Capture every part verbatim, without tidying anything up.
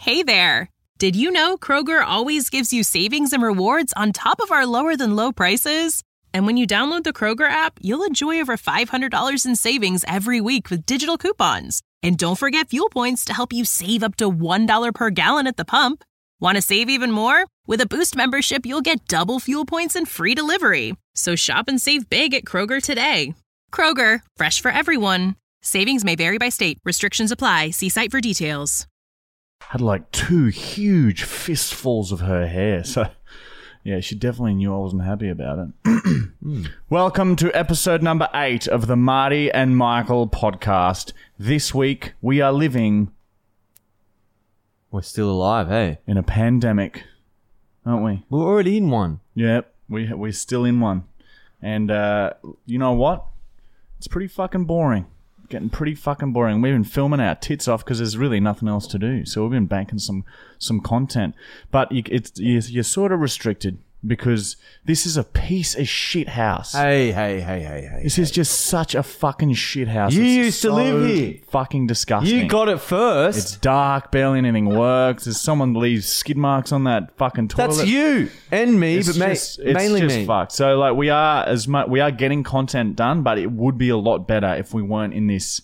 Hey there! Did you know Kroger always gives you savings and rewards on top of our lower-than-low prices? And when you download the Kroger app, you'll enjoy over five hundred dollars in savings every week with digital coupons. And don't forget fuel points to help you save up to one dollar per gallon at the pump. Want to save even more? With a Boost membership, you'll get double fuel points and free delivery. So shop and save big at Kroger today. Kroger, fresh for everyone. Savings may vary by state. Restrictions apply. See site for details. Had like two huge fistfuls of her hair. So, yeah, she definitely knew I wasn't happy about it. mm. Welcome to episode number eight of the Marty and Michael podcast. This week, we are living... We're still alive, hey? In a pandemic, aren't we? We're already in one. Yep, we, we're still in one. And uh, you know what? It's pretty fucking boring. Getting pretty fucking boring. We've been filming our tits off because there's really nothing else to do. So we've been banking some some content, but you, it's you're, you're sort of restricted because this is a piece of shit house. Hey, hey, hey, hey, hey. This hey. is just such a fucking shit house. You it's used to so live here. Fucking disgusting. You got it first. It's dark. Barely anything works. There's someone leaves skid marks on that fucking toilet. That's you and me, It's but ma- just, it's mainly just me. fucked. So like we are as much we are getting content done, but it would be a lot better if we weren't in this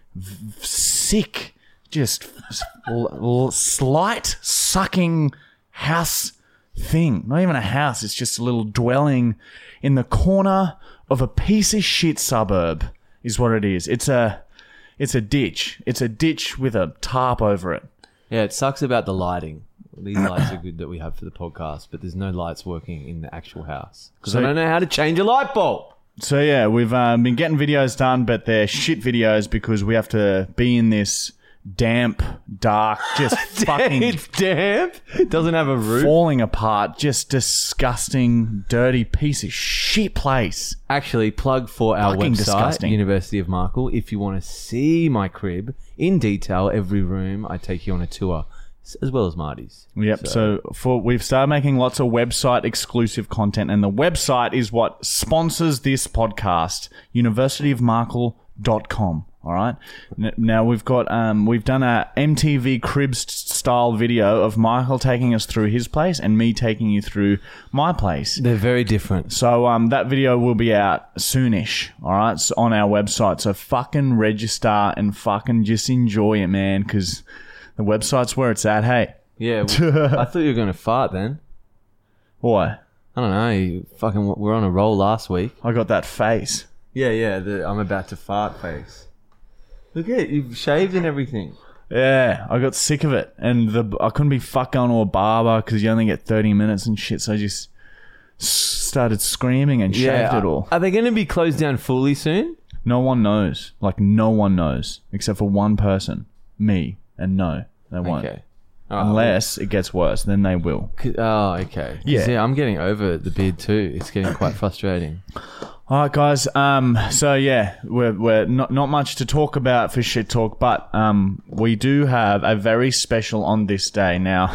v- sick, just l- l- slight sucking house thing. Not even a house. It's just a little dwelling in the corner of a piece of shit suburb. Is what it is. It's a it's a ditch. It's a ditch with a tarp over it. Yeah, it sucks about the lighting. These lights are good that we have for the podcast, but there's no lights working in the actual house because So- I don't know how to change a light bulb. So yeah, we've um, been getting videos done, but they're shit videos because we have to be in this damp, dark, just fucking It's damp. It doesn't have a roof. falling apart, just disgusting, dirty piece of shit place. Actually, plug for our Fucking website, disgusting. University of Markle. If you want to see my crib in detail, every room, I take you on a tour, s- as well as Marty's. Yep. So, for we've started making lots of website exclusive content, and the website is what sponsors this podcast. university of markle dot com. All right. N- Now we've got um we've done a M T V Cribs style video of Michael taking us through his place and me taking you through my place. They're very different. So um that video will be out soonish. All right, so on our website. So fucking register and fucking just enjoy it, man, because the website's where it's at. Hey. Yeah, well, I thought you were going to fart then. Why? I don't know. You fucking, we were on a roll last week. I got that face. Yeah, yeah. The I'm about to fart face. Look at it. You've shaved and everything. Yeah, I got sick of it, and the I couldn't be fucked going to a barber because you only get thirty minutes and shit. So I just s- started screaming and shaved it all. Are they going to be closed down fully soon? No one knows. Like no one knows except for one person, me, and no, they won't. Okay. Oh, Unless it gets worse, then they will. well, oh, okay. 'Cause, Yeah. yeah, I'm getting over the beard too. It's getting quite frustrating. All right, guys. Um, so yeah, we're we're not not much to talk about for shit talk, but um, we do have a very special on this day. Now,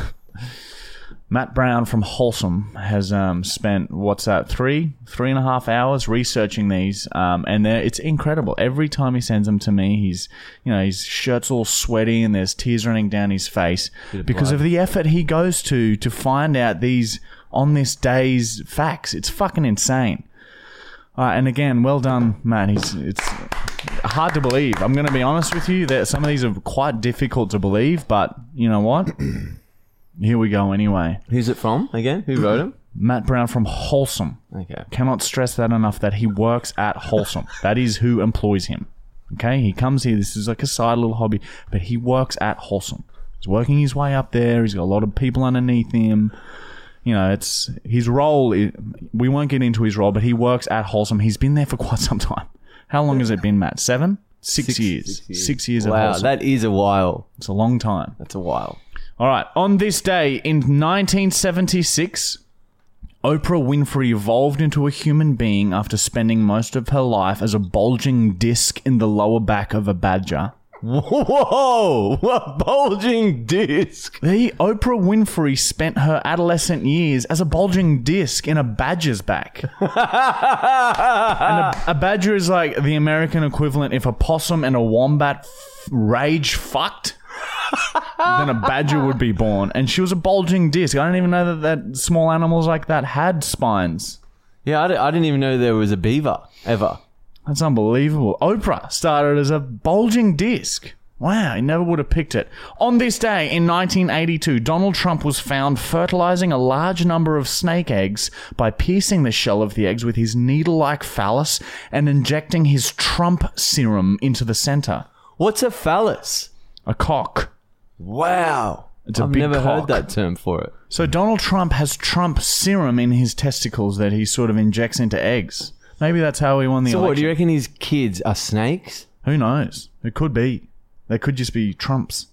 Matt Brown from Wholesome has um spent what's that three three and a half hours researching these, um, and they're, it's incredible. Every time he sends them to me, he's you know his shirt's all sweaty and there's tears running down his face Bit of because blood. of the effort he goes to to find out these on this day's facts. It's fucking insane. Uh, and again, well done, Matt. He's, it's hard to believe. I'm going to be honest with you that some of these are quite difficult to believe, but you know what? Here we go anyway. Who's it from again? Who wrote him? Matt Brown from Wholesome. Okay. Cannot stress that enough that he works at Wholesome. That is who employs him. Okay? He comes here. This is like a side little hobby, but he works at Wholesome. He's working his way up there. He's got a lot of people underneath him. You know, it's his role. We won't get into his role, but he works at Wholesome. He's been there for quite some time. How long has it been, Matt? Seven? Six, Six- years. six years. Six years at Wow, Wholesome. that is a while. It's a long time. That's a while. All right. On this day in nineteen seventy-six, Oprah Winfrey evolved into a human being after spending most of her life as a bulging disc in the lower back of a badger. Whoa! What bulging disc? The Oprah Winfrey spent her adolescent years as a bulging disc in a badger's back. And a, a badger is like the American equivalent if a possum and a wombat f- rage fucked. then a badger would be born. And she was a bulging disc. I didn't even know that, that small animals like that had spines. Yeah, I, d- I didn't even know there was a beaver ever. That's unbelievable. Oprah started as a bulging disc. Wow, he never would have picked it. On this day in nineteen eighty-two, Donald Trump was found fertilizing a large number of snake eggs by piercing the shell of the eggs with his needle-like phallus and injecting his Trump serum into the center. What's a phallus? A cock. Wow. It's a I've big never cock. heard that term for it. So Donald Trump has Trump serum in his testicles that he sort of injects into eggs. Maybe that's how he won the So election. what, do you reckon his kids are snakes? Who knows? It could be. They could just be Trumps.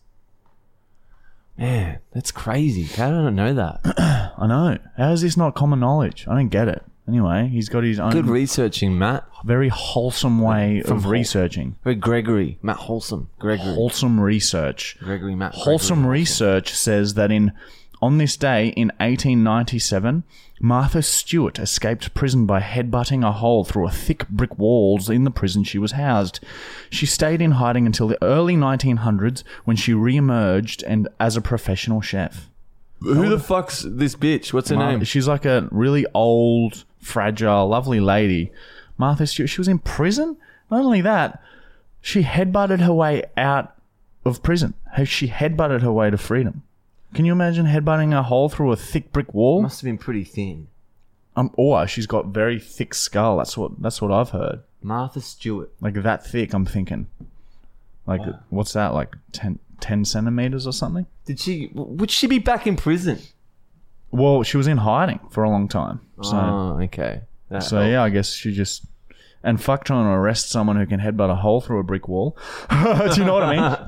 Man, that's crazy. How did I not know that? I know. How is this not common knowledge? I don't get it. Anyway, he's got his own Good researching, Matt. very wholesome way From of Hol- researching. Very Gregory. Matt Wholesome. Gregory. Wholesome research. Gregory Matt. Gregory Wholesome Wholesome. research says that in on this day in eighteen ninety-seven, Martha Stewart escaped prison by headbutting a hole through a thick brick walls in the prison she was housed. She stayed in hiding until the early nineteen hundreds when she re-emerged and as a professional chef. Who the fuck's this bitch? What's her Mar- name? She's like a really old, fragile, lovely lady. Martha Stewart, she was in prison? Not only that, she headbutted her way out of prison. She headbutted her way to freedom. Can you imagine headbutting a hole through a thick brick wall? Must have been pretty thin. Um, or she's got very thick skull. That's what that's what I've heard. Martha Stewart. Like that thick, I'm thinking. Like, what's that? Like ten, ten centimeters or something? Did she? Would she be back in prison? Well, she was in hiding for a long time. So, Oh, okay. That so helps. yeah, I guess she just... And fuck trying to arrest someone who can headbutt a hole through a brick wall. Do you know what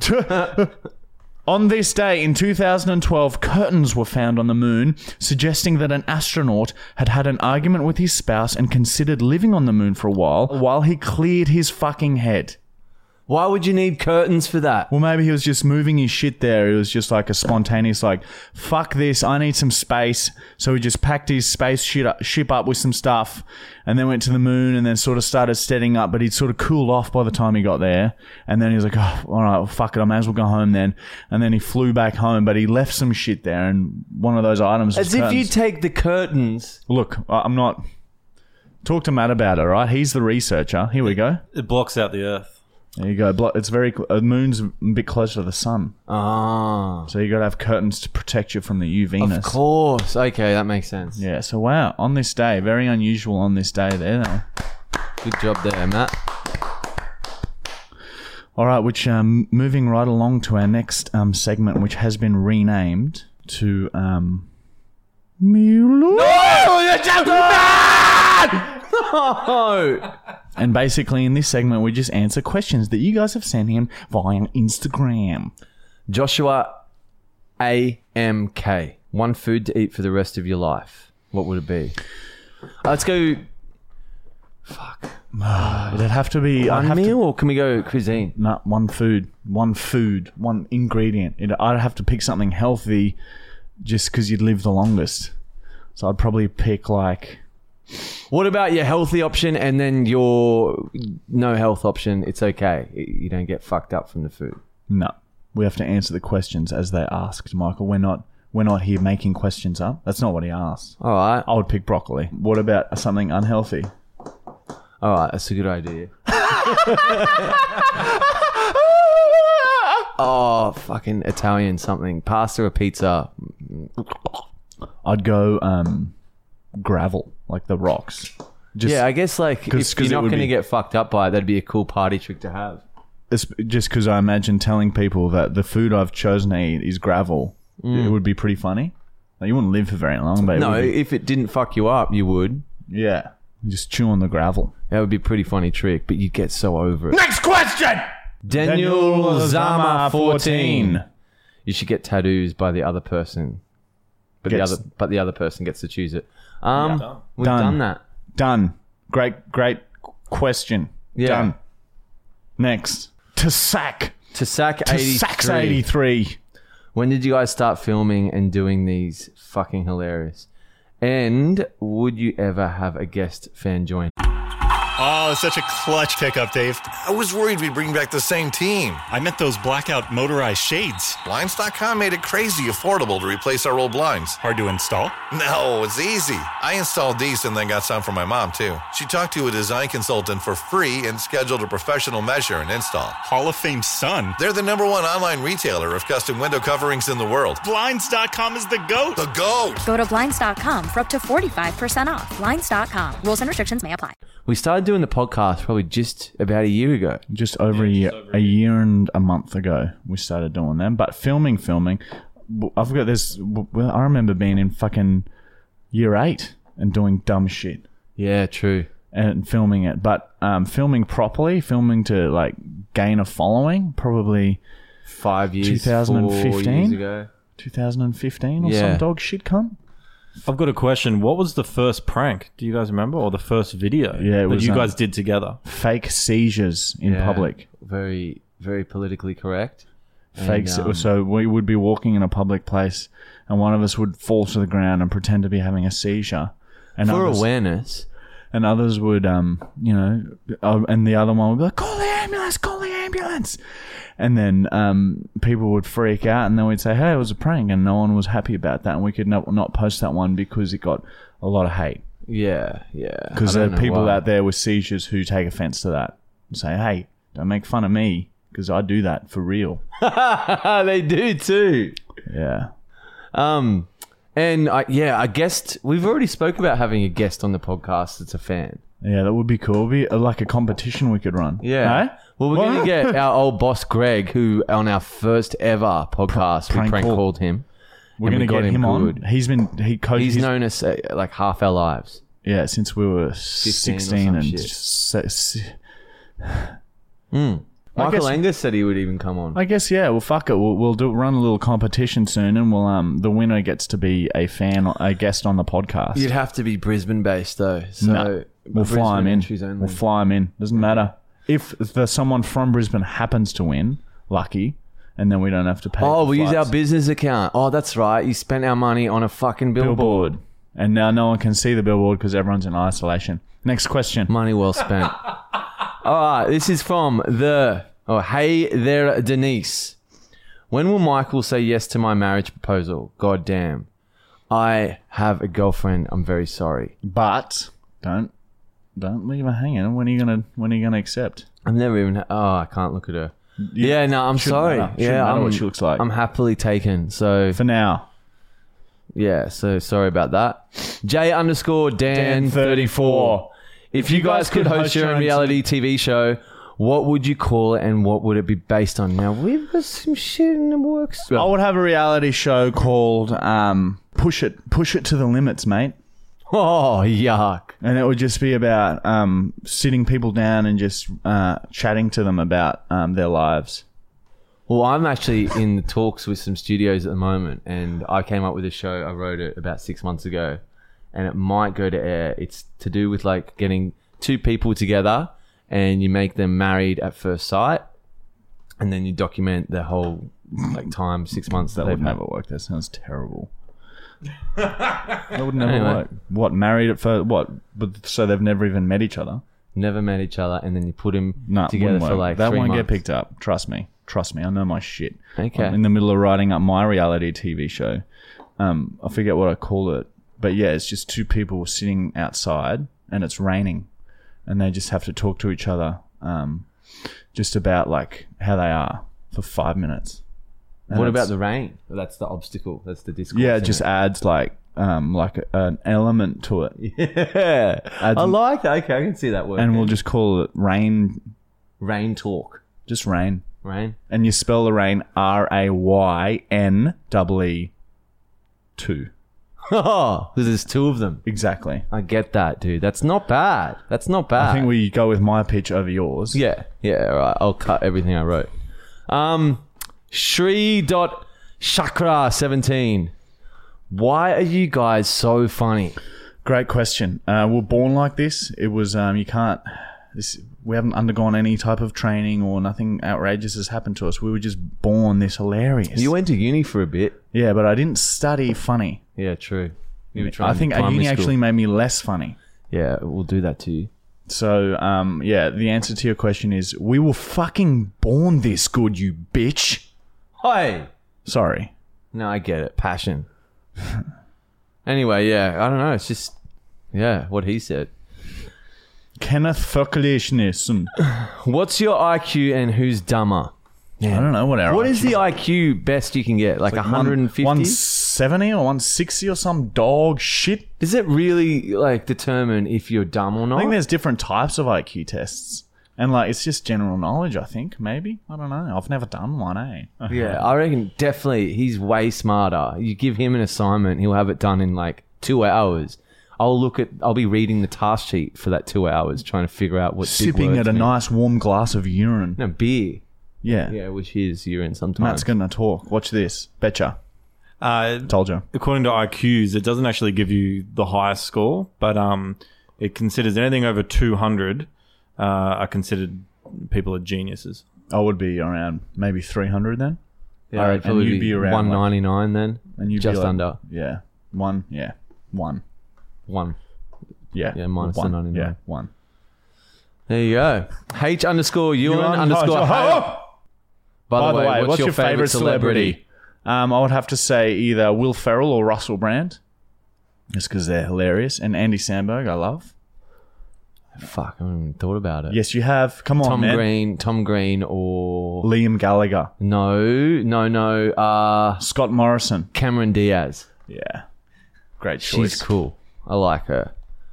I mean? On this day in two thousand twelve, curtains were found on the moon, suggesting that an astronaut had had an argument with his spouse and considered living on the moon for a while while he cleared his fucking head. Why would you need curtains for that? Well, maybe he was just moving his shit there. It was just like a spontaneous, like, fuck this, I need some space. So he just packed his space shit up, ship up with some stuff and then went to the moon and then sort of started setting up, but he'd sort of cooled off by the time he got there. And then he was like, oh, all right, well, fuck it, I may as well go home then. And then he flew back home, but he left some shit there and one of those items was As if you curtains. take the curtains. Look, I- I'm not... Talk to Matt about it, all right? He's the researcher. Here we go. It blocks out the Earth. There you go. Blo- It's very... cl- The moon's a bit closer to the sun. Ah, So you got to have curtains to protect you from the U V ness. of course. Okay, that makes sense. Yeah, so wow, on this day, very unusual on this day there. Though. Good job there, Matt. All right, which um, moving right along to our next um, segment, which has been renamed to um, Mule. Oh, And basically, in this segment, we just answer questions that you guys have sent in via Instagram. Joshua A M K. One food to eat for the rest of your life. What would it be? Uh, let's go. Fuck. It'd have to be I'd One have to- meal, or can we go cuisine? No, one food, one food, one ingredient. It, I'd have to pick something healthy, just because you'd live the longest. So I'd probably pick like. What about your healthy option and then your no health option? It's okay. You don't get fucked up from the food. No, we have to answer the questions as they're asked, Michael. We're not we're not here making questions up. That's not what he asked. All right. I would pick broccoli. What about something unhealthy? All right. That's a good idea. Oh, fucking Italian something. Pasta or pizza? I'd go um, gravel, like the rocks. Just, Yeah, I guess like 'Cause- if 'cause you're it not would going to be- get fucked up by it, that'd be a cool party trick to have. it's just because I imagine telling people that the food I've chosen to eat is gravel. It would be pretty funny. Like, you wouldn't live for very long, but it No, would be- if it didn't fuck you up, you would. yeah, just chew on the gravel. That would be a pretty funny trick, but you'd get so over it. Next question. Daniel Zama fourteen. fourteen. You should get tattoos by the other person, but Gets- the other but the other person gets to choose it. Um, done. we've Done. done that. Done. Great, great question. Yeah. Done. Next. To sack. To sack To eighty-three. Sax eighty-three. When did you guys start filming and doing these? Fucking hilarious. And would you ever have a guest fan join? Oh, such a clutch pickup, Dave. I was worried we'd bring back the same team. I meant those blackout motorized shades. Blinds dot com made it crazy affordable to replace our old blinds. Hard to install? No, it's easy. I installed these and then got some for my mom, too. She talked to a design consultant for free and scheduled a professional measure and install. Hall of Fame son. They're the number one online retailer of custom window coverings in the world. Blinds dot com is the GOAT. The GOAT! Go to Blinds dot com for up to forty-five percent off. Blinds dot com. Rules and restrictions may apply. We started doing the podcast probably just about a year ago. Just over a year, a year and a month ago, we started doing them. But filming, filming, I've got this. Well, I remember being in fucking year eight and doing dumb shit Yeah, true. and filming it. But um, filming properly, filming to like gain a following, probably Five years, twenty fifteen? four years ago. two thousand fifteen or Yeah. some dog shit cunt. I've got a question. What was the first prank? Do you guys remember? Or the first video Yeah, it that was, you um, guys did together? Fake seizures in Yeah, public. Very, very politically correct. Fake. And, um, so we would be walking in a public place, and one of us would fall to the ground and pretend to be having a seizure, and for others, awareness. and others would, um, you know, uh, and the other one would be like, "Call the ambulance! Call the ambulance!" And then um, people would freak out, and then we'd say, "Hey, it was a prank," and no one was happy about that, and we could not, not post that one because it got a lot of hate. Yeah, yeah. Because I there don't are know people why. out there with seizures who take offense to that and say, "Hey, don't make fun of me because I do that for real." They do too. Yeah. Um, and I, yeah, I guessed we've already spoke about having a guest on the podcast that's a fan. Yeah, that would be cool. It'd be uh, like a competition we could run. Yeah. Eh? Well, we're What? going to get our old boss Greg, who on our first ever podcast Prank we prank call. called him. We're and going we to got get him, on. good. He's been he coached. He's known us uh, like half our lives. yeah since we were or sixteen some and shit. se- se- Mm. I Michael guess- Angus said he would even come on. I guess yeah. Well, fuck it. We'll we'll do run a little competition soon, and we'll um the winner gets to be a fan, a guest on the podcast. You'd have to be Brisbane based though. So No. We'll fly him Brisbane in. entries only. We'll fly him in. Doesn't matter if the someone from Brisbane happens to win. Lucky, and then we don't have to pay. Oh, for we use our flights. business account. Oh, that's right. You spent our money on a fucking billboard. billboard, and now no one can see the billboard because everyone's in isolation. Next question. Money well spent. All right, this is from the... Oh, hey there, Denise. When will Michael say yes to my marriage proposal? God damn. I have a girlfriend. I'm very sorry. But don't don't leave her hanging. When are you gonna when are you gonna accept? I've never even... Oh, I can't look at her. Yeah, no, I'm Shouldn't sorry. matter. Shouldn't Yeah, matter I'm, what she looks like. I'm happily taken. So, For now. yeah, so sorry about that. J underscore Dan, Dan thirty-four. If you guys could host your own reality T V show, what would you call it and what would it be based on? Now, we've got some shit in the works. I would have a reality show called um, Push It Push It to the Limits, mate. Oh, yuck. And it would just be about um, sitting people down and just uh, chatting to them about um, their lives. Well, I'm actually in the talks with some studios at the moment, and I came up with a show. I wrote it about six months ago, and it might go to air. It's to do with like getting two people together, and you make them married at first sight, and then you document the whole like time, six months That that would they've never met. work. That sounds terrible. That would never Anyway. work. What, married at first? What? But so they've never even met each other? Never met each other, and then you put them No, together wouldn't for work. like that three won't months. get picked up. Trust me. Trust me. I know my shit. Okay. I'm in the middle of writing up my reality T V show. Um, I forget what I call it, but yeah, it's just two people sitting outside and it's raining, and they just have to talk to each other, um, just about like how they are for five minutes. And What it's- about the rain? Well, that's the obstacle. That's the discourse. Yeah, it isn't just it? adds like um like a, an element to it, Yeah. Adds- I like that. Okay, I can see that word. and we'll just call it rain. rain talk. Just rain. Rain. And you spell the rain R A Y N double E two. Oh, because there's two of them. Exactly. I get that, dude. That's not bad. That's not bad. I think we go with my pitch over yours. Yeah, yeah, all right. I'll cut everything I wrote. Um, Shri dot Chakra seventeen. Why are you guys so funny? Great question. Uh, we're born like this. It was um, you can't. This, we haven't undergone any type of training or nothing outrageous has happened to us. We were just born this hilarious. You went to uni for a bit. yeah, but I didn't study funny. Yeah, true. You were I trying think primary uni school. actually made me less funny. Yeah, we'll do that to you. So, um, yeah, the answer to your question is we were fucking born this good, you bitch. Hey. Sorry. No, I get it. Passion. Anyway, yeah, I don't know. It's just, yeah, what he said. Kenneth Fucklishness. What's your I Q and who's dumber? I don't know what our What is I Q the I Q best you can get? Like, Like one hundred fifty? one seventy or one sixty or some dog shit. Does it really, like, determine if you're dumb or not? I think there's different types of I Q tests. And, like, it's just general knowledge, I think, maybe. I don't know. I've never done one, eh? Yeah, I reckon definitely he's way smarter. You give him an assignment, he'll have it done in like two hours. I'll look at, I'll be reading the task sheet for that two hours, trying to figure out what big Sipping words at a mean. nice warm glass of urine. No, beer. Yeah. Yeah, which is urine sometimes. Matt's going to talk. Watch this. Betcha. Uh, Told you. according to I Qs, it doesn't actually give you the highest score, but um, it considers anything over two hundred uh, are considered people are geniuses. I would be around maybe three hundred then. Yeah, I it'd reckon probably you'd be, be around, one ninety-nine then. And you'd just be like, under Yeah. One. Yeah. One. one. Yeah. Yeah, minus the one. ninety-nine. Yeah. One. There you go. H underscore Ewan Ewan underscore. underscore- Hale. By, By the way, what's, your, favorite celebrity? Um, I would have to say either Will Ferrell or Russell Brand. Just because they're hilarious. And Andy Samberg, I love. Fuck, I haven't even thought about it. Yes, you have. Come on, Tom man. Green, Tom Green, or Liam Gallagher. no, no, no. Uh, Scott Morrison. Cameron Diaz. Yeah. Great choice. She's cool. I like her.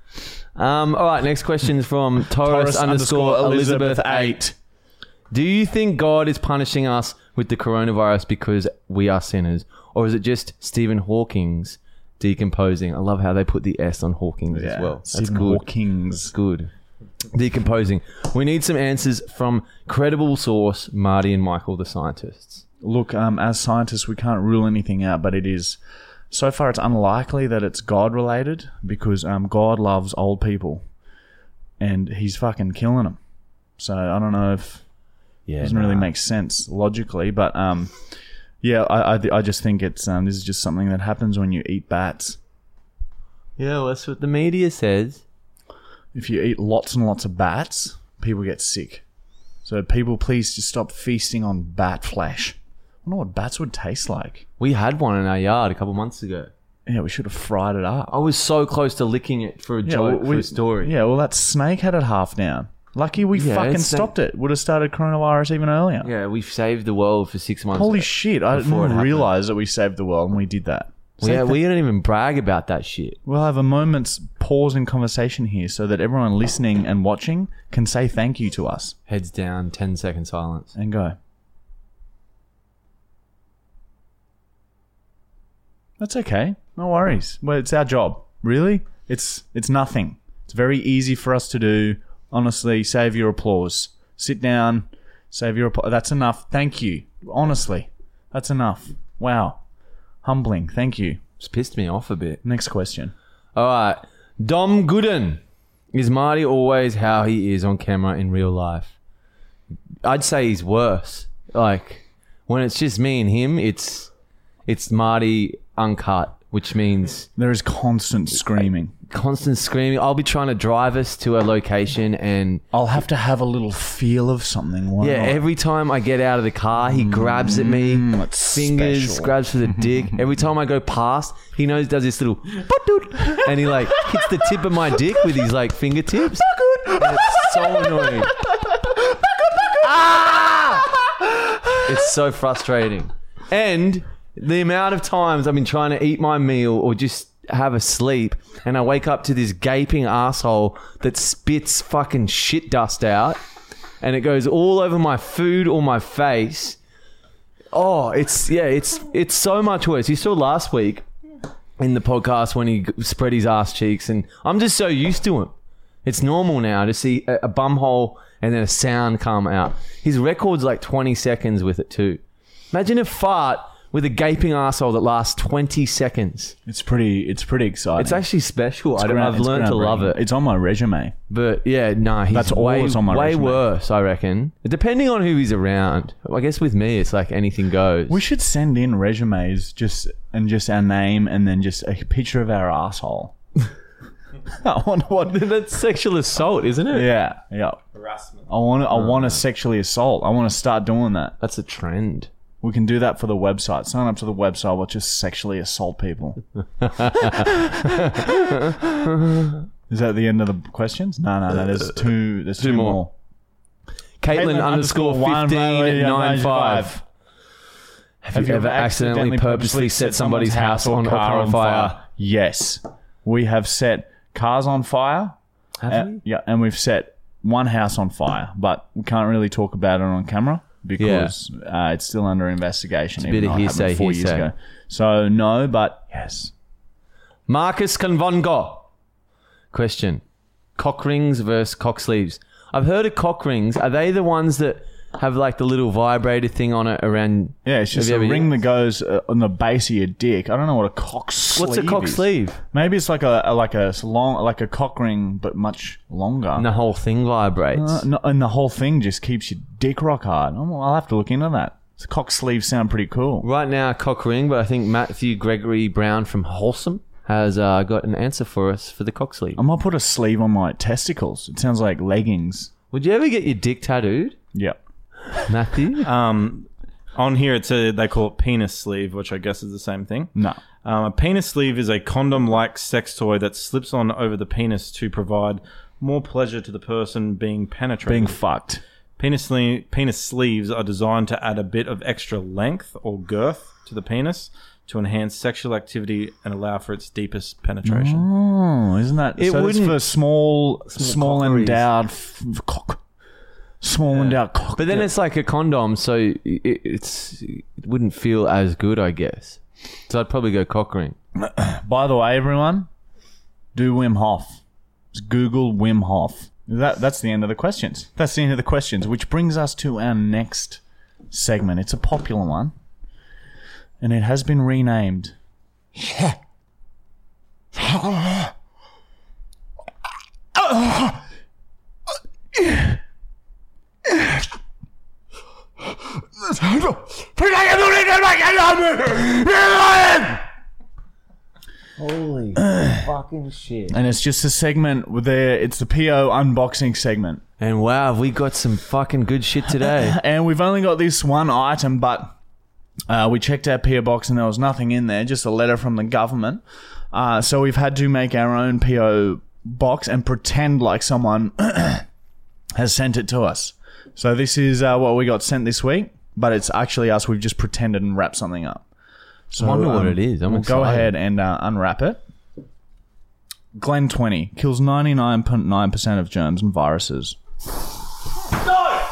Um, all right, next question is from Taurus, underscore Elizabeth eight. Do you think God is punishing us with the coronavirus because we are sinners, or is it just Stephen Hawking's decomposing? I love how they put the S on Hawking's Yeah. as well. That's Stephen good. Hawking's. Good. Decomposing. We need some answers from credible source, Marty and Michael, the scientists. Look, um, as scientists, we can't rule anything out, but it is... So far, it's unlikely that it's God-related because um, God loves old people. And he's fucking killing them. So I don't know if... Yeah, doesn't really nah. make sense logically, but um, yeah, I, I I just think it's um, this is just something that happens when you eat bats. Yeah, well, that's what the media says. If you eat lots and lots of bats, people get sick. So people, please just stop feasting on bat flesh. I wonder what bats would taste like. We had one in our yard a couple months ago. Yeah, we should have fried it up. I was so close to licking it for a yeah, joke, well, for a story. Yeah, well, that snake had it half down. Lucky we Yeah, fucking it's snake- stopped it. Would have started coronavirus even earlier. Yeah, we've saved the world for six months. Holy shit! I before it didn't happened. realize that we saved the world and we did that. Well, yeah, we don't even brag about that shit. We'll have a moment's pause in conversation here so that everyone listening and watching can say thank you to us Heads down, ten second silence. and go. That's okay. No worries. Well, it's our job. Really? It's it's nothing. It's very easy for us to do. Honestly, save your applause. Sit down, save your applause. That's enough. Thank you. Honestly, that's enough. Wow. Humbling. Thank you. It's pissed me off a bit. Next question. All right. Dom Gooden. Is Marty always how he is on camera in real life? I'd say he's worse. Like, when it's just me and him, it's it's Marty uncut, which means There is constant screaming. constant screaming. I'll be trying to drive us to a location and I'll have to have a little feel of something. Why yeah, not? every time I get out of the car, he grabs at me, that's fingers, special. grabs for the dick. Every time I go past, he knows does this little and he like hits the tip of my dick with his like fingertips. And it's so annoying. Ah! It's so frustrating. And the amount of times I've been trying to eat my meal or just have a sleep and I wake up to this gaping asshole that spits fucking shit dust out and it goes all over my food or my face. Oh, it's, yeah, it's it's so much worse. You saw last week in the podcast when he spread his ass cheeks and I'm just so used to him. It's normal now to see a, a bum hole and then a sound come out. His record's like twenty seconds with it too. Imagine a fart with a gaping asshole that lasts twenty seconds. It's pretty. It's pretty exciting. It's actually special. It's I don't, ground- I've it's learned to love groundbreaking. it. It's on my resume. But yeah, no, he's That's all way, that's on my way resume. worse, I reckon. Depending on who he's around. I guess with me, it's like anything goes. We should send in resumes just and just our name and then just a picture of our asshole. I wonder what. That's sexual assault, isn't it? Yeah, yeah. Harassment. I want. I want to sexually assault. I want to start doing that. That's a trend. We can do that for the website. Sign up to the website. We'll just sexually assault people. Is that the end of the questions? No, no, no. There's two. There's two, Two more. more. Caitlin underscore fifteen nine five. Have you ever accidentally purposely set somebody's house on or car on fire? Yes, we have set cars on fire. Have Uh, you? yeah, and we've set one house on fire, but we can't really talk about it on camera because uh, it's still under investigation. It's a bit even of though it happened hearsay, four years hearsay. ago. So no, but yes. Marcus Convongo. Question. Cock rings versus cock sleeves. I've heard of cock rings. Are they the ones that have like the little vibrator thing on it around? Yeah, it's just Have a you ever ring that used- goes uh, on the base of your dick. I don't know what a cock sleeve What's a cock is. sleeve? Maybe it's like a, a like a s- long like a cock ring, but much longer. And the whole thing vibrates. Uh, no, and the whole thing just keeps your dick rock hard. Oh, I'll have to look into that. So cock sleeves sound pretty cool. Right now, a cock ring, but I think Matthew Gregory Brown from Wholesome has uh, got an answer for us for the cock sleeve. I might put a sleeve on my testicles. It sounds like leggings. Would you ever get your dick tattooed, Yep. Matthew? Um, on here, it's a, they call it penis sleeve, which I guess is the same thing. No. Um, a penis sleeve is a condom-like sex toy that slips on over the penis to provide more pleasure to the person being penetrated. Being fucked. Penis, sle- penis sleeves are designed to add a bit of extra length or girth to the penis to enhance sexual activity and allow for its deepest penetration. Oh, isn't that... It so it's wouldn't- for small, small, cockeries. endowed f- f- cock. Small endowed cock. But then it's like a condom, so it, it's it wouldn't feel as good, I guess. So I'd probably go cock ring. By the way, everyone, do Wim Hof. Just Google Wim Hof. That, that's the end of the questions. That's the end of the questions, which brings us to our next segment. It's a popular one, and it has been renamed. Holy fucking shit. And it's just a segment with their, it's the P O unboxing segment. And wow, have we got some fucking good shit today. And we've only got this one item, but uh, we checked our P O box and there was nothing in there, just a letter from the government. Uh, so we've had to make our own P O box and pretend like someone has sent it to us. So this is uh, what we got sent this week, but it's actually us. We've just pretended and wrapped something up. So I wonder what it is. I'm we'll go excited. ahead and uh, unwrap it. Glen twenty kills ninety-nine point nine percent of germs and viruses. No!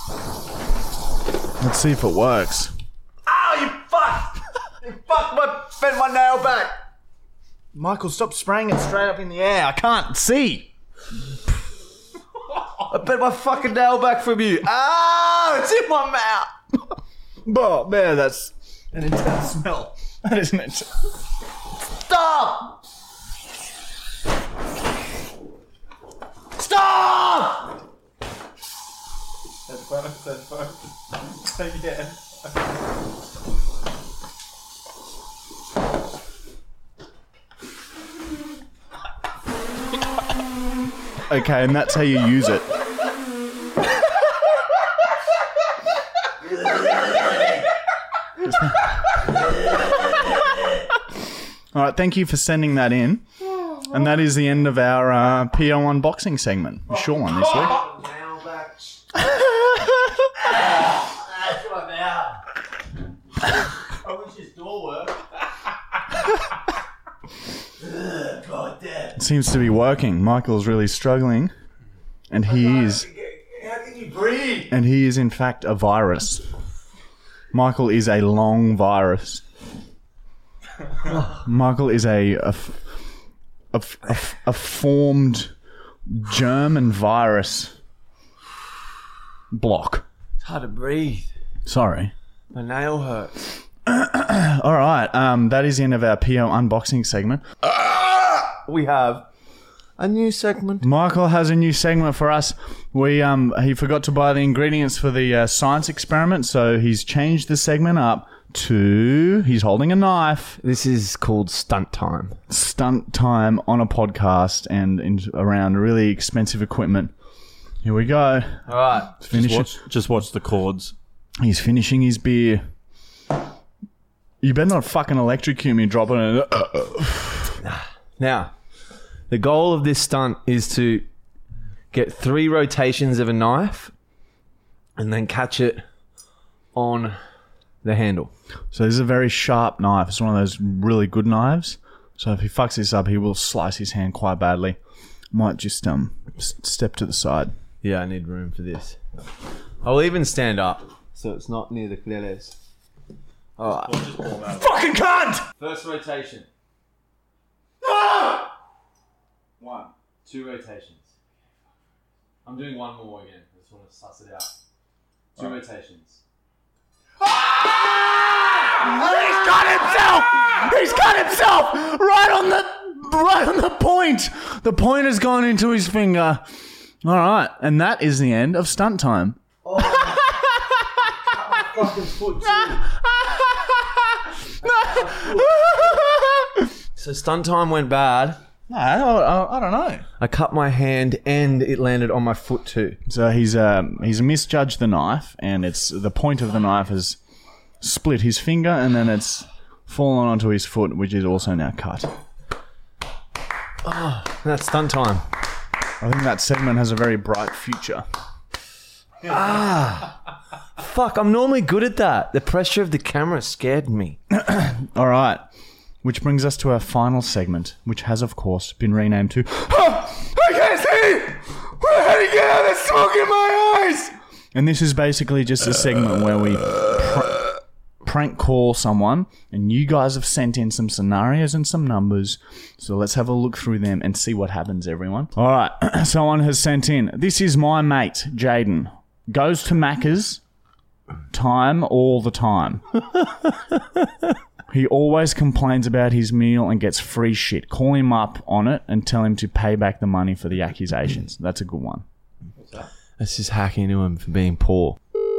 Let's see if it works. Ow, you fuck! You fucked my, bent my nail back. Michael, stop spraying it straight up in the air. I can't see. I bent my fucking nail back from you. Ah, it's in my mouth. Oh, man, that's an intense smell. That isn't it? Stop! Stop! Okay, and that's how you use it. All right, thank you for sending that in. And that is the end of our uh, P O unboxing segment. A short one this week. Nail back. That's my mouth. I wish this door worked. Ugh, God damn. Seems to be working. Michael's really struggling. And he is. How can you breathe? And he is, in fact, a virus. Michael is a long virus. Michael is a a, f- a f- a f- a formed German virus block. It's hard to breathe. Sorry. My nail hurts. All right. Um, that is the end of our P O unboxing segment. We have a new segment. Michael has a new segment for us. We um he forgot to buy the ingredients for the uh, science experiment, so he's changed the segment up to... He's holding a knife. This is called stunt time. Stunt time on a podcast and in, around really expensive equipment. Here we go. All right. Finish Just watch, just watch the chords. He's finishing his beer. You better not fucking electrocute me dropping it. Now, the goal of this stunt is to get three rotations of a knife and then catch it on the handle. So this is a very sharp knife. It's one of those really good knives. So if he fucks this up, he will slice his hand quite badly. Might just um s- step to the side. Yeah, I need room for this. I'll even stand up so it's not near the clearless. All right. Fucking cunt! First rotation. Ah! One. Two rotations. I'm doing one more again. I just want to suss it out. Two right. rotations. Ah! He's got himself! He's got himself! Right on the right on the point! The point has gone into his finger. Alright, and that is the end of stunt time. Oh, my fucking foot too. So stunt time went bad. No, I, I don't know. I cut my hand and it landed on my foot too. So he's um, he's misjudged the knife, and it's the point of the knife has split his finger, and then it's fallen onto his foot, which is also now cut. Oh, that's stunt time. I think that segment has a very bright future. Ah, fuck! I'm normally good at that. The pressure of the camera scared me. All right. Which brings us to our final segment, which has, of course, been renamed to... Oh, I can't see! How do you get out of the smoke in my eyes? And this is basically just a segment where we pr- prank call someone, and you guys have sent in some scenarios and some numbers, so let's have a look through them and see what happens, everyone. All right, someone has sent in, this is my mate, Jaden. Goes to Macca's, time all the time. He always complains about his meal and gets free shit. Call him up on it and tell him to pay back the money for the accusations. That's a good one. That's just hacking into him for being poor.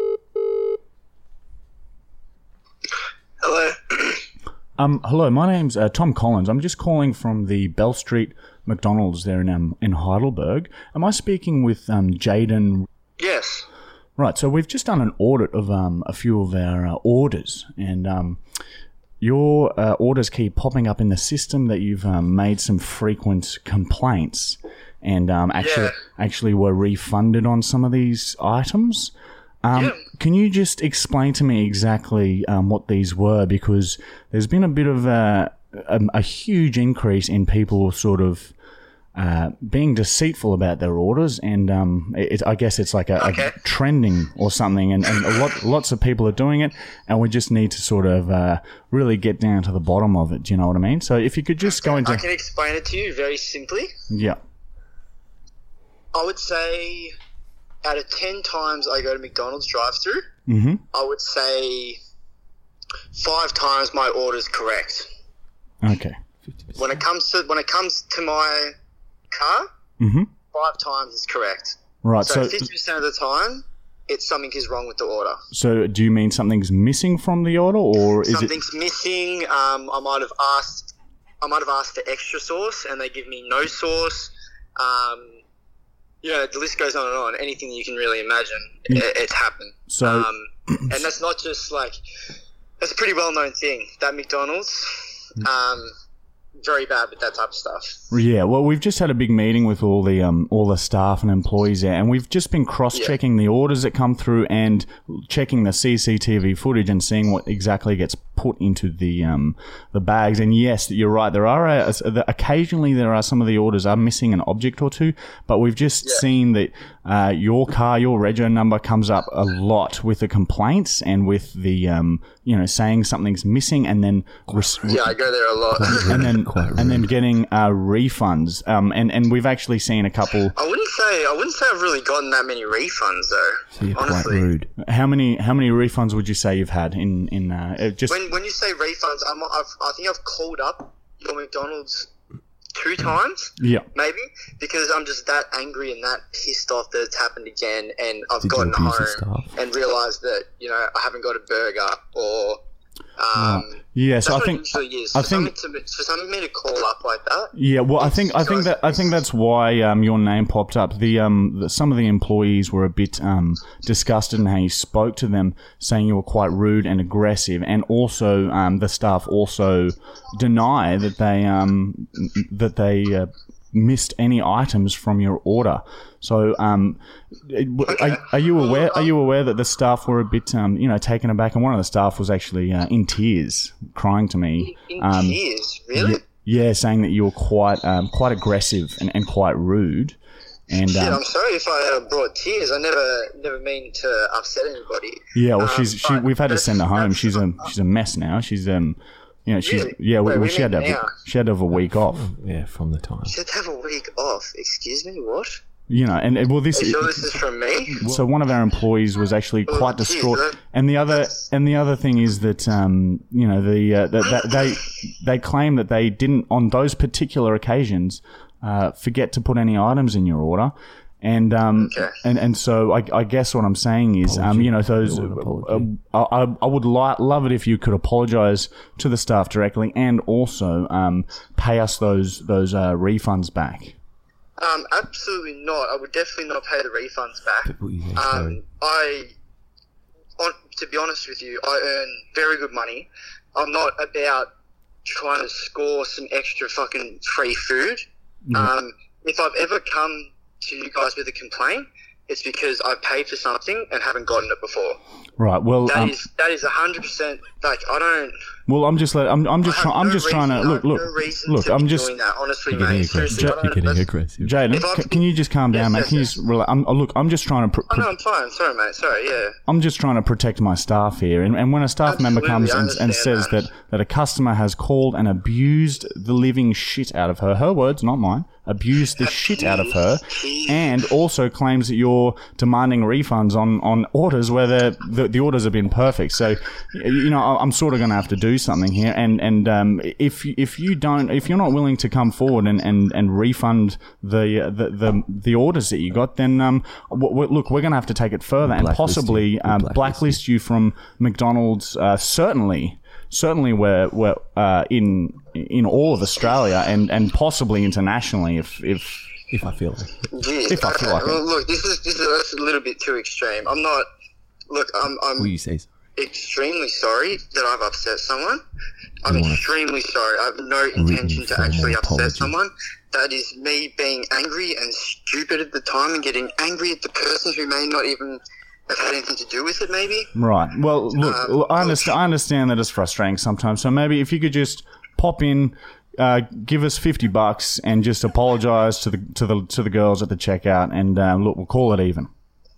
Hello. Um, hello, my name's uh, Tom Collins. I'm just calling from the Bell Street McDonald's there in um, in Heidelberg. Am I speaking with um, Jaden? Yes. Right, so we've just done an audit of um, a few of our uh, orders, and um, your uh, orders keep popping up in the system that you've um, made some frequent complaints, and um, actually Yeah. actually were refunded on some of these items. Um, Yeah. Can you just explain to me exactly um, what these were? Because there's been a bit of a, a, a huge increase in people sort of uh, being deceitful about their orders, and um, it, I guess it's like a, Okay. a trending or something, and, and a lot, lots of people are doing it, and we just need to sort of uh, really get down to the bottom of it. Do you know what I mean? So if you could just go into... I can explain it to you very simply. Yeah. I would say out of ten times I go to McDonald's drive-thru, Mm-hmm. I would say five times my order's correct. Okay. When it comes to when it comes to my car, Mm-hmm. five times is correct. Right. So So, fifty percent of the time, it's something is wrong with the order. so do you mean something's missing from the order, or is it... Something's missing. Um, I might have asked. I might have asked for extra sauce, and they give me no sauce. Um, you know, the list goes on and on. Anything you can really imagine, Yeah. it, it's happened. So- um, and that's not just like that's a pretty well known thing. That McDonald's, um, very bad with that type of stuff. Yeah, well, we've just had a big meeting with all the um, all the staff and employees there, and we've just been cross-checking the orders that come through and checking the C C T V footage and seeing what exactly gets put into the um, the bags. And yes, you're right. There are a, a, occasionally there are some of the orders are missing an object or two, but we've just Yeah. seen that uh, your car, your rego number comes up a lot with the complaints and with the um, you know saying something's missing, and then res- Yeah, I go there a lot. and then Quite rude. and then getting uh, refunds. Um, and and we've actually seen a couple. I wouldn't say I wouldn't say I've really gotten that many refunds though. So you're honestly. quite rude. How many how many refunds would you say you've had in in uh, uh, just? When when you say refunds, I'm, I've, I think I've called up your McDonald's two times, Yeah. maybe, because I'm just that angry and that pissed off that it's happened again, and I've Did you gotten abuse the home staff? and realised that you know I haven't got a burger or Um, Yeah, so that's I think what it usually is. I For think something to, for something me to call up like that. yeah. Well, I think I think that I think that's why um, your name popped up. The um the, some of the employees were a bit um disgusted in how you spoke to them, saying you were quite rude and aggressive, and also um the staff also deny that they um that they uh, missed any items from your order. So, um, are, are you aware? Are you aware that the staff were a bit, um, you know, taken aback, and one of the staff was actually uh, in tears, crying to me. In um, tears, really? Yeah, yeah, saying that you were quite, um, quite aggressive and, and quite rude. And Shit, um, I'm sorry if I uh, brought tears. I never, never mean to upset anybody. yeah, well, Um, she's she, but we've had to that's- send her home. that's- She's a she's a mess now. She's um, you know, she's Really? yeah. We, Wait, we, what she do had to you have, mean now? she had to have a week off. Yeah, from the time. Should have a week off. Excuse me, what? You know, and, and well, this Are you sure this is from me? so one of our employees was actually Oh, quite geez, distraught, that- and the other and the other thing is that um, you know the uh, that, that they they claim that they didn't on those particular occasions uh, forget to put any items in your order. And um Okay. and and so I, I guess what I'm saying is um you know those uh, uh, I I would li- love it if you could apologise to the staff directly and also um pay us those those uh, refunds back. Um, absolutely not. I would definitely not pay the refunds back. Yeah, Um, sorry. I, on, to be honest with you, I earn very good money. I'm not about trying to score some extra fucking free food. Um, if I've ever come to you guys with a complaint, it's because I paid for something and haven't gotten it before. Right. Well, That um, is that is a hundred percent. Like I don't. well, I'm just let, I'm I'm just I have trying I'm no just trying to reason- I look have look no reason look. to I'm be just doing that. Honestly, You're getting mate. aggressive. Seriously, I You're don't- getting that's- aggressive. Jaden, If I- c- can you just calm down, Yes, mate? yes, Can you yes. just relax? I'm, look, I'm just trying to. Pr- Oh, no, I'm fine. Sorry, mate. Sorry. Yeah. I'm just trying to protect my staff here, and, and when a staff member Absolutely, comes I and, and understand says that. that, that a customer has called and abused the living shit out of her, her words, not mine, abused the shit out of her, and also claims that you're demanding refunds on, on orders where the, the the orders have been perfect. So, you know, I- I'm sort of going to have to do something here, and and um, if if you don't, if you're not willing to come forward and, and, and refund the, the the the orders that you got, then um, w- w- look, we're going to have to take it further and Blacklist possibly you. um, Blacklist blacklist you from McDonald's. Uh, certainly, certainly, we're we're uh, in in all of Australia and, and possibly internationally if if. If I feel like it. Jeez. If I feel Okay, like it. well, look, this is this is that's a little bit too extreme. I'm not. Look, I'm I'm Will you say so? extremely sorry that I've upset someone. I'm You want a extremely sorry. I have no intention to formal actually upset apology. someone. That is me being angry and stupid at the time and getting angry at the person who may not even have had anything to do with it. Maybe. Right. Well, look, Um, look, I understand. I understand that it's frustrating sometimes. So maybe if you could just pop in, uh, give us fifty bucks, and just apologise to the to the to the girls at the checkout, and uh, look, we'll call it even.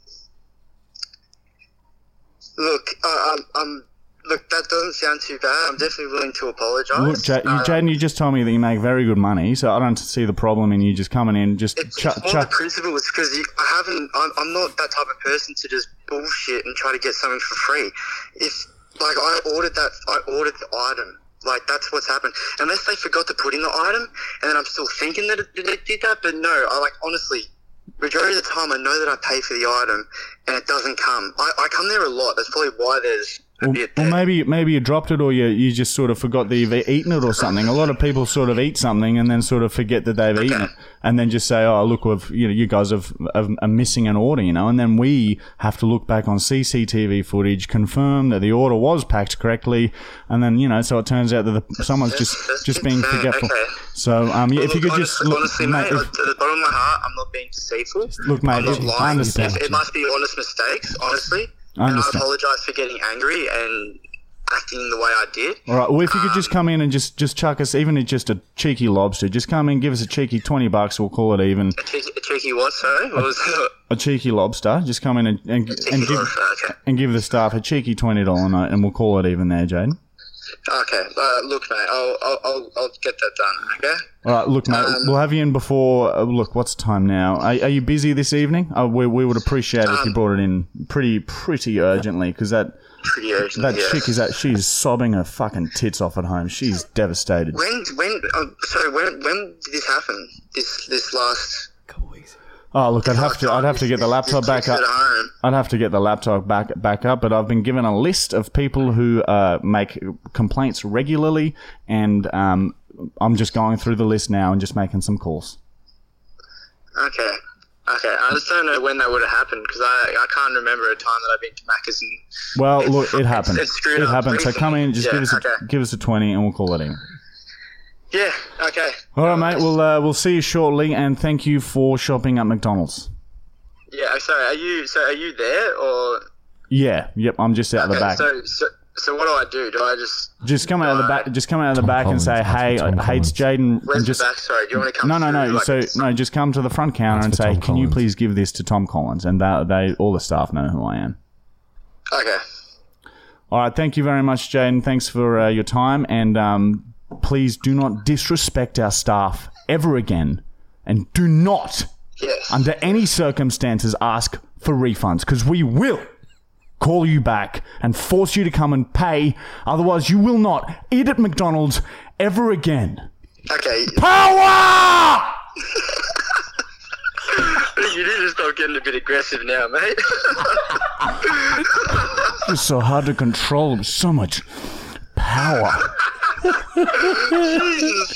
Look, uh, I'm, I'm. Look, that doesn't sound too bad. I'm definitely willing to apologise. Look, J- Uh, Jaden, you just told me that you make very good money, so I don't see the problem in you just coming in, just It's, chuck, it's more chuck. the principle. It's because I haven't. I'm, I'm not that type of person to just bullshit and try to get something for free. If like I ordered that, I ordered the item. Like that's what's happened. Unless they forgot to put in the item, and then I'm still thinking that it, that it did that. But no, I like honestly. Majority of the time, I know that I pay for the item, and it doesn't come. I, I come there a lot. That's probably why there's a Well, bit well, there. maybe maybe you dropped it, or you you just sort of forgot that you've eaten it, or something. A lot of people sort of eat something and then sort of forget that they've eaten it, and then just say, "Oh, look, we've you know you guys have, have are missing an order," you know, and then we have to look back on C C T V footage, confirm that the order was packed correctly, and then you know, so it turns out that the, someone's That's- just that's just good being to know. forgetful. Okay. So, um, yeah, Well, if you look, could just honestly, look, honestly, mate, mate, if- at the bottom of my heart, I'm not being deceitful. Look, mate, I'm not if- I lying. understand. It, it must be honest mistakes, honestly. I And I understand. apologise for getting angry and acting the way I did. All right. Well, if you could just come in and just, just chuck us, even if just a cheeky lobster, just come in, give us a cheeky twenty bucks. We'll call it even. A cheeky, a cheeky what, sorry? What was it? A cheeky lobster. Just come in and and, and Cheeky give lobster, okay. and give the staff a cheeky twenty dollar note, and we'll call it even there, Jaden. Okay, uh, look, mate, I'll, I'll, I'll, I'll get that done, okay? All right. Look, mate, Um, we'll have you in before. Uh, look, what's the time now? Are, are you busy this evening? Uh, we we would appreciate it if you Um, brought it in pretty pretty urgently, because that Pretty urgent, that yeah. chick is that she's sobbing her fucking tits off at home. She's devastated. When, when, uh, sorry, when, when did this happen? This, this last... Oh, look, I'd have to. I'd have to get the laptop back up. I'd have to get the laptop back back up. But I've been given a list of people who uh, make complaints regularly, and um, I'm just going through the list now and just making some calls. Okay. Okay. I just don't know when that would have happened because I I can't remember a time that I've been to Macca's and. Well, look, it happened. It's, it's screwed it up happened. So come in, just yeah, give us a, okay. give us a twenty, and we'll call it in. Yeah. Okay. All right, mate. We'll uh, we'll see you shortly, and thank you for shopping at McDonald's. Yeah. Sorry. Are you? So are you there or? Yeah. Yep. I'm just out okay, the back. So so so what do I do? Do I just? Just come out of the back. Just come out of the Tom back Collins, and say, that's "Hey, what Tom hey, it's Collins. Jaden." Where's And just the back? Sorry. Do you want to come? no, no, no. through, like, So some- no, just come to the front counter That's and for say, Tom "Can you Collins. please give this to Tom Collins?" And they, they all the staff know who I am. Okay. All right. Thank you very much, Jaden. Thanks for uh, your time, and um, please do not disrespect our staff ever again, and do not, Yes. under any circumstances, ask for refunds, because we will call you back and force you to come and pay. Otherwise, you will not eat at McDonald's ever again. Okay. Power! You need to stop getting a bit aggressive now, mate. It's so hard to control with so much power. Jesus.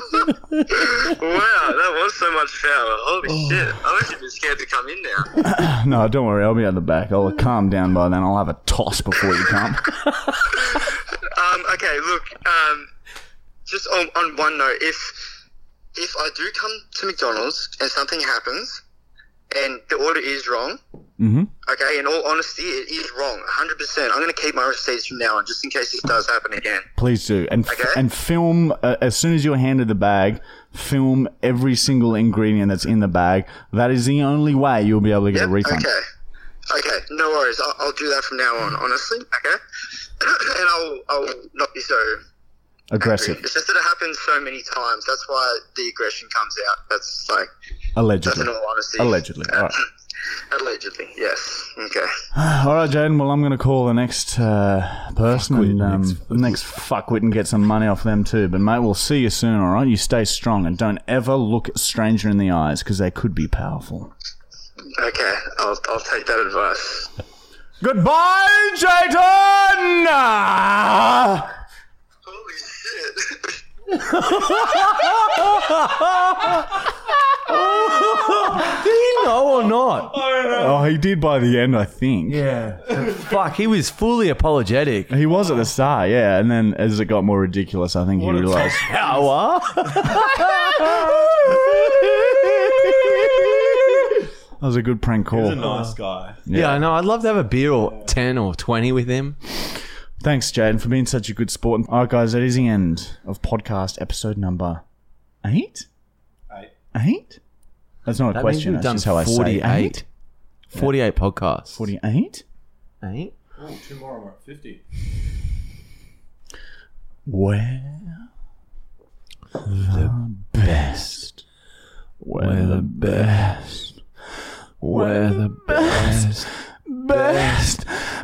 Wow, that was so much power. Holy Oh. shit. I'm actually a bit scared to come in now. No, don't worry. I'll be at the back. I'll calm down by then. I'll have a toss before you come. Um, okay, look, um, just on, on one note, if if I do come to McDonald's and something happens and the order is wrong, Mm-hmm. okay, in all honesty, it is wrong, one hundred percent. I'm going to keep my receipts from now on just in case this does happen again. Please do. And f- Okay. and film, uh, as soon as you're handed the bag, film every single ingredient that's in the bag. That is the only way you'll be able to get Yep, a refund. okay. Okay, no worries. I'll, I'll do that from now on, honestly, okay? And I'll, I'll not be so Aggressive. angry. It's just that it happens so many times. That's why the aggression comes out. That's like, that's Allegedly. in all honesty. Allegedly. All right. Allegedly, yes. Okay. All right, Jaden. Well, I'm going to call the next uh, person Fuckwit, and um, next- the next fuckwit and get some money off them too. But, mate, we'll see you soon, all right? You stay strong and don't ever look a stranger in the eyes because they could be powerful. Okay, I'll, I'll take that advice. Goodbye, Jaden! Ah! Holy shit. Did he know or not? Oh, he did by the end, I think. Yeah. Fuck, he was fully apologetic. He was at the start, yeah, and then as it got more ridiculous, I think he realised. Power? That was a good prank call. He's a nice guy. Yeah, I know. I'd love to have a beer or ten or twenty with him. Thanks, Jaden, for being such a good sport. All right, guys, that is the end of podcast episode number eight? Eight. Eight? That's not a That question, means that's we've just how I done say forty-eight. it. forty-eight podcasts. forty-eight? Eight? Oh, two more and we're at fifty. Where the best. We're the best. We're the best. Best.